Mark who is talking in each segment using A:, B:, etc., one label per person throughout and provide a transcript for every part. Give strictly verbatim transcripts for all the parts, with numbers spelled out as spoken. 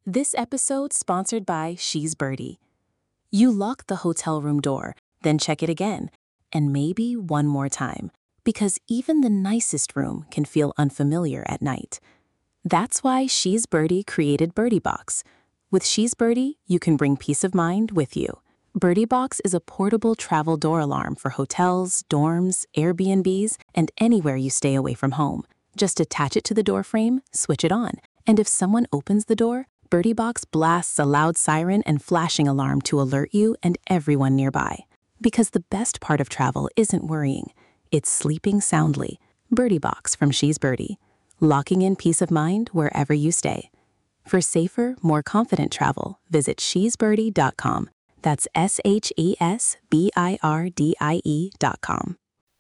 A: This episode sponsored by She's Birdie. You lock the hotel room door, then check it again, and maybe one more time, because even the nicest room can feel unfamiliar at night. That's why She's Birdie created Birdie Box. With She's Birdie, you can bring peace of mind with you. Birdie Box is a portable travel door alarm for hotels, dorms, Airbnbs, and anywhere you stay away from home. Just attach it to the door frame, switch it on, and if someone opens the door, Birdie Box blasts a loud siren and flashing alarm to alert you and everyone nearby. Because the best part of travel isn't worrying, it's sleeping soundly. Birdie Box from She's Birdie, locking in peace of mind wherever you stay. For safer, more confident travel, visit she's birdie dot com. That's S H E S B I R D I E dot com.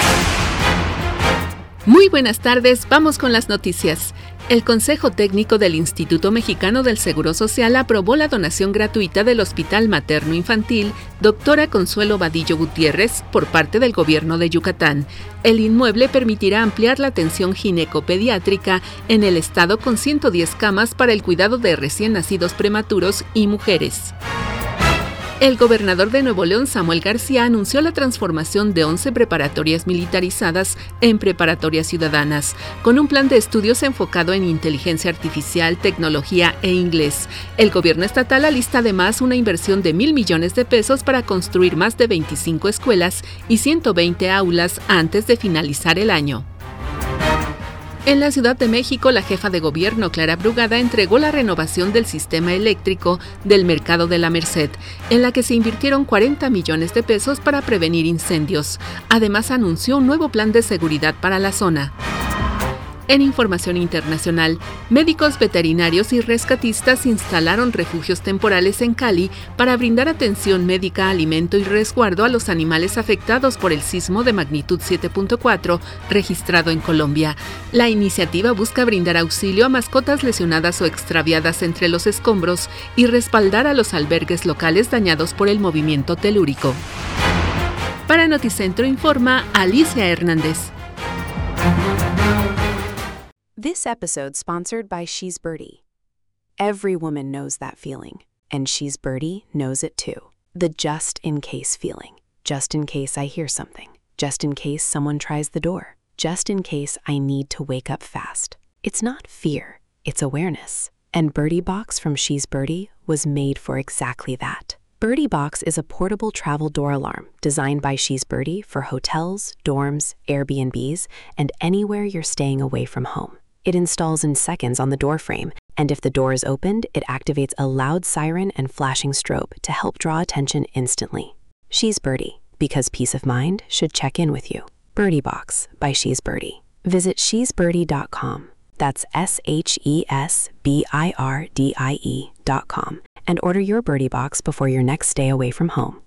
B: Muy buenas tardes, vamos con las noticias. El Consejo Técnico del Instituto Mexicano del Seguro Social aprobó la donación gratuita del Hospital Materno Infantil Doctora Consuelo Vadillo Gutiérrez por parte del Gobierno de Yucatán. El inmueble permitirá ampliar la atención ginecopediátrica en el estado con ciento diez camas para el cuidado de recién nacidos prematuros y mujeres. El gobernador de Nuevo León, Samuel García, anunció la transformación de once preparatorias militarizadas en preparatorias ciudadanas, con un plan de estudios enfocado en inteligencia artificial, tecnología e inglés. El gobierno estatal alista además una inversión de mil millones de pesos para construir más de veinticinco escuelas y ciento veinte aulas antes de finalizar el año. En la Ciudad de México, la jefa de gobierno, Clara Brugada, entregó la renovación del sistema eléctrico del Mercado de la Merced, en la que se invirtieron cuarenta millones de pesos para prevenir incendios. Además, anunció un nuevo plan de seguridad para la zona. En información internacional, médicos veterinarios y rescatistas instalaron refugios temporales en Cali para brindar atención médica, alimento y resguardo a los animales afectados por el sismo de magnitud siete punto cuatro registrado en Colombia. La iniciativa busca brindar auxilio a mascotas lesionadas o extraviadas entre los escombros y respaldar a los albergues locales dañados por el movimiento telúrico. Para Noticentro informa Alicia Hernández.
C: This episode sponsored by She's Birdie. Every woman knows that feeling, and She's Birdie knows it too. The just-in-case feeling. Just in case I hear something. Just in case someone tries the door. Just in case I need to wake up fast. It's not fear, it's awareness. And Birdie Box from She's Birdie was made for exactly that. Birdie Box is a portable travel door alarm designed by She's Birdie for hotels, dorms, Airbnbs, and anywhere you're staying away from home. It installs in seconds on the door frame, and if the door is opened, it activates a loud siren and flashing strobe to help draw attention instantly. She's Birdie, because peace of mind should check in with you. Birdie Box by She's Birdie. Visit she's birdie dot com. That's S H E S B I R D I E dot com, and order your Birdie Box before your next stay away from home.